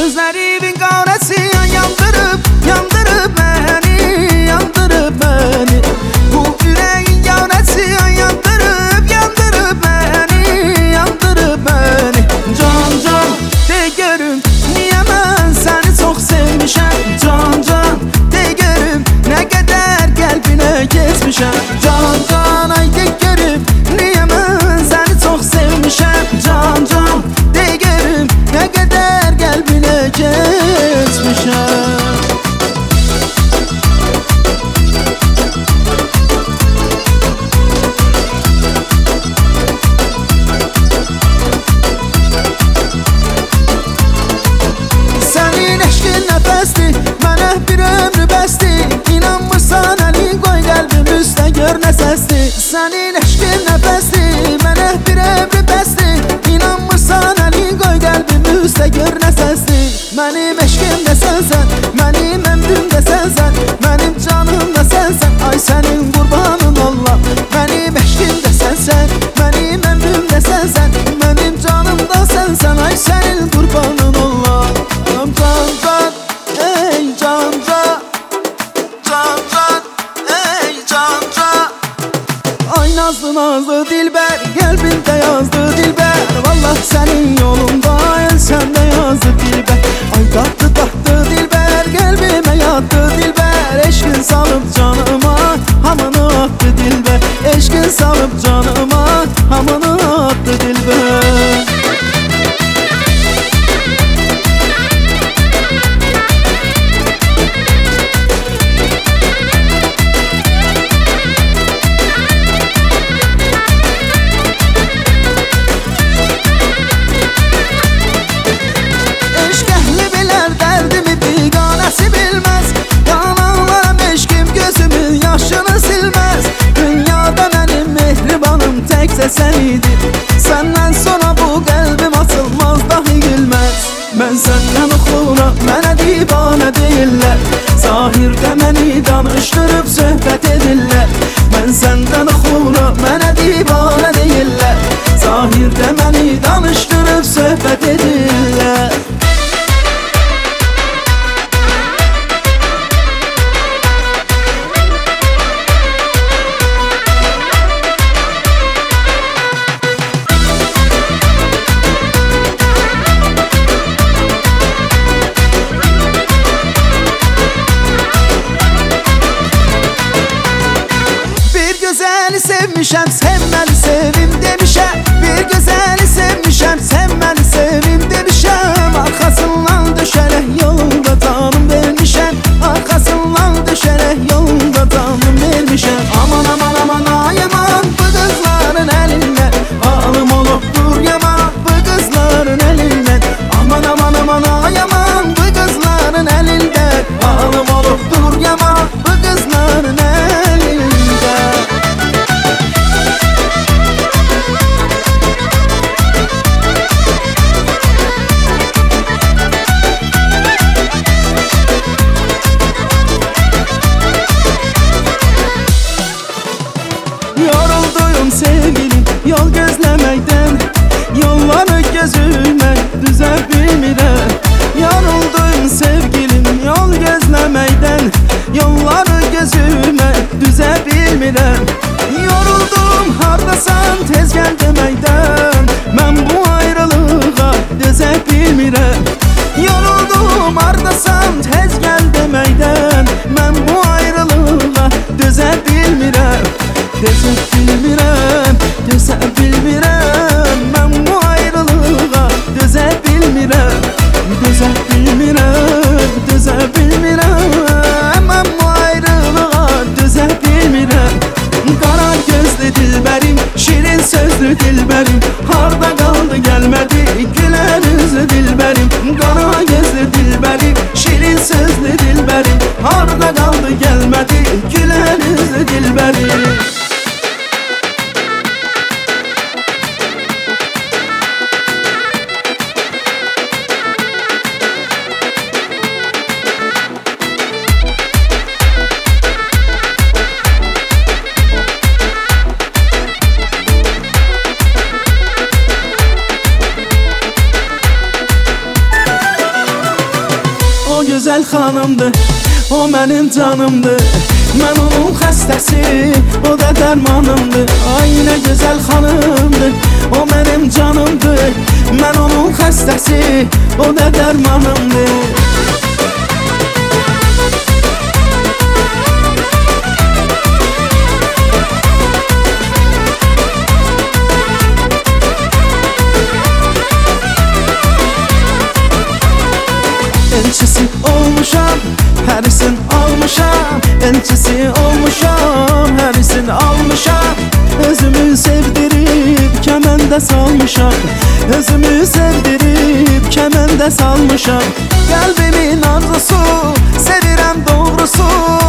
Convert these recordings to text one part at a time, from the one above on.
Gözlerimin qarası yandırıb, yandırıb məni, yandırıb məni. Bu ürəyin yarası yandırıb, yandırıb məni, yandırıb məni. Can, can, de görüm, niyə mən səni çox sevmişəm. Can, can, de görüm, nə qədər qəlbinə keçmişəm. Can, can, ay de görüm, niyə mən səni çox sevmişəm. Can, can, de görüm, nə qədər qəlbinə keçmişəm. Sənin eşqin nəfəsdir, mənə bir ömrü bəsdir. İnanmırsan əlin qoy qəlbim üstə gör nə səsdir. Sənin eşqin nəfəsdir, mənə bir ömrü bəsdir. İnanmırsan əlin qoy qəlbim üstə gör nə səsdir. Mənim eşqim də sənsən, mənim əmrim də sənsən, mənim canım da sənsən. Ay sənin qurbanın ollam. Mənim eşqim də sənsən, mənim əmrim də sənsən, mənim canım da sənsən. Ay sənin qurbanın ollam. Can, can, ey can, can, can, can, ey can, can. Ay nazlı nazlı dilber, qəlbimdə yazdı dilber. Vallah sənin yolunda el səndə yazdı dilber. Ay tatlı tatlı dilber, qəlbimə yatdı dilber. Eşqin salıb canıma, hamını attı dilber. Eşqin salıb canıma, hamını attı dilber. Sen idin. Senden sonra bu kalbim atılmaz dahi gülmez. Ben senden oxura, mənə divane deyirlər. Zahirdə məni danışdırıb söhbət edirlər. Ben senden oxura, mənə divane deyirlər. Zahirdə məni danışdırıb söhbət edirlər. Sevmişəm, sən məni sevim demişəm. Bir gözəli sevmişəm, sən məni sevim demişəm. Arxasından düşərək yolunda canım vermişəm. Arxasından düşərək yolunda canım vermişəm. Aman aman aman ay aman, bu qızların əlindən halım olubdur yaman, bu qızların əlindən. Aman aman aman ay aman, bu qızların əlindən halım olubdur yaman, bu qızların əlindən. Yoruldum sevgilim yol gözleməkdən, yolları gözümə düzə bilmirəm. Yoruldum sevgilim yol gözleməkdən, yolları gözümə düzə bilmirəm. Yoruldum hardasan tez gəl deməkdən, mən bu ayrılığa dözə bilmirəm. Yoruldum hardasan tez gəl deməkdən, mən bu ayrılığa dözə bilmirəm. Dözə bilmirəm, dözə bilmirəm, mən bu ayrılığa dözə bilmirəm. Dözə bilmirəm, dözə bilmirəm, mən bu ayrılığa dözə bilmirəm. Qara gözlü dilbərim, şirin sözlü dilbərim, harda qaldı gəlmədi gülər üzlü dilbərim. Qara gözlü dilbərim, şirin sözlü dilbərim, harda qaldı gəlmədi gülər üzlü dilbərim. gözəl xanımdır, o mənim canımdır. Mən onun xəstəsi, o da dərmanımdır. Ay nə gözəl xanımdır, o mənim canımdır. Mən onun xəstəsi, o da dərmanımdır. Elçisi olmuşam, hərisin almışam. Elçisi olmuşam, hərisin almışam. Özümü sevdirib kəməndə salmışam. Özümü sevdirib kəməndə salmışam. Qəlbimin arzusu, sevirəm doğrusu.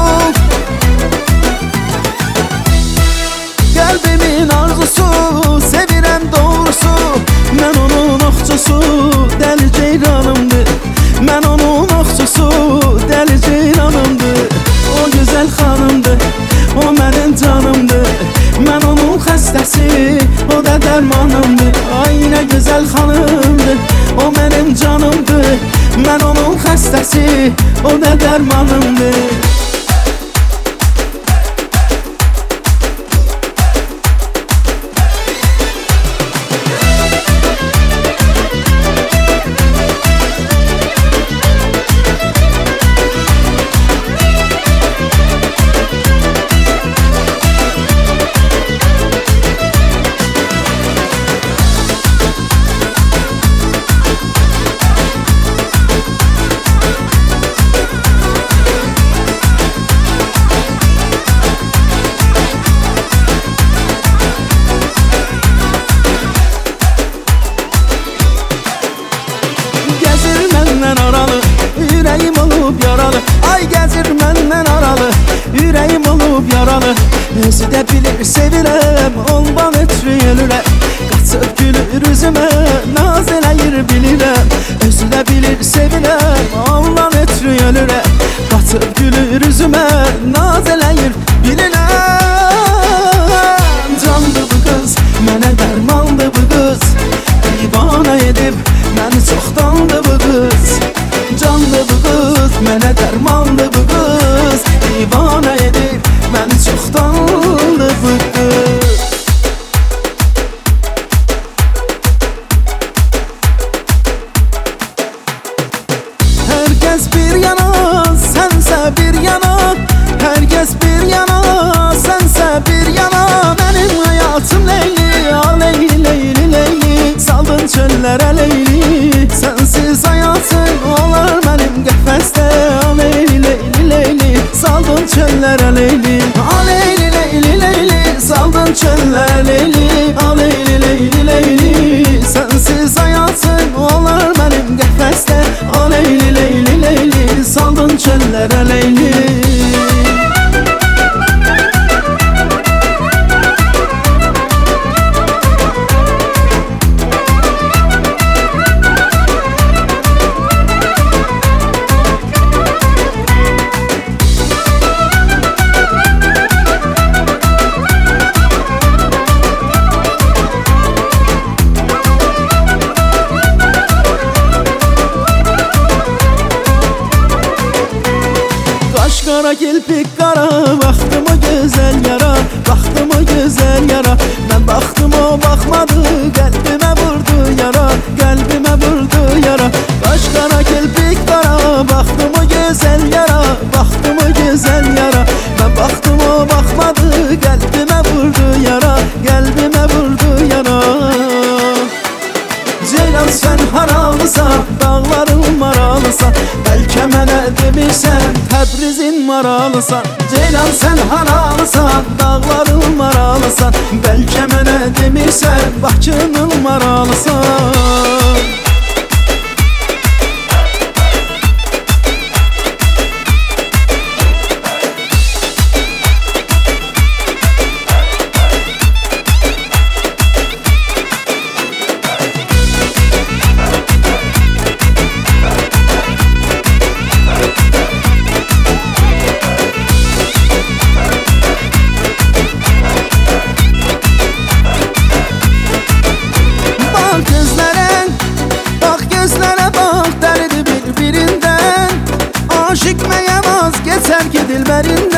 Qəlbimin arzusu, sevirəm doğrusu. Mən onun oxçusu, dəli ceyranımdır. Mən onun oxçusu, dəli ceyranımdır. O gözəl xanımdır, o mənim canımdır. Mən onun xəstəsi, o da dərmanımdır. Ay nə gözəl xanımdır, o mənim canımdır. Mən onun xəstəsi, o da dərmanımdır. Ürəyim olub yaralı, ay gəzir məndən aralı. Ürəyim olub yaralı, özü də bilir sevirəm, ondan ötürü ölürəm. Qaçıb gülür üzümə, naz eləyir bilirəm. Özü də bilir sevirəm, ondan ötürü ölürəm. Qaçıb gülür üzümə, naz eləyir bilirəm. Candı bu qız, mənə dərmandı bu qız. Divana edib, məni çoxdandı bu qız. Canlı bu qız, mənə dərmanlı bu qız. Divana edib, məni çoxdanlı bu qız. Hər kəs bir yana, sənsə bir yana. Hər kəs bir yana, sənsə bir yana. Mənim həyatım Leyli, a Leyli, Leyli, Leyli. Saldın çöllərə Leyli, sənsiz həyatım olar mənim qəfəsdə. A Leyli, Leyli, Leyli. Saldın çöllərə Leyli, a Leyli, Leyli, Leyli. Saldın çöllərə Leyli, a Leyli, Leyli, Leyli. Sənsiz həyatım olar mənim qəfəsdə. A Leyli, Leyli, Leyli. Saldın çöllərə Leyli. Qara kirpik qara, baxdım o gözəl yara. Baxdım o gözəl yara. Mən baxdım o baxmadı, qəlbimə vurdu yara. Qəlbimə vurdu yara. Qaş qara kirpik qara, baxdım o gözəl yara. Baxdım o gözəl yara. Mən baxdım o baxmadı, qəlbimə vurdu yara. Qəlbimə vurdu yara. Ceylan sən haralısan, dağların maralısan. Bəlkə mənə demişsən, Təbrizin maralısan. Ceylan sən haralısan, dağların maralısan. Bəlkə mənə demişsən, Bakının maralısan. sevgi dilberin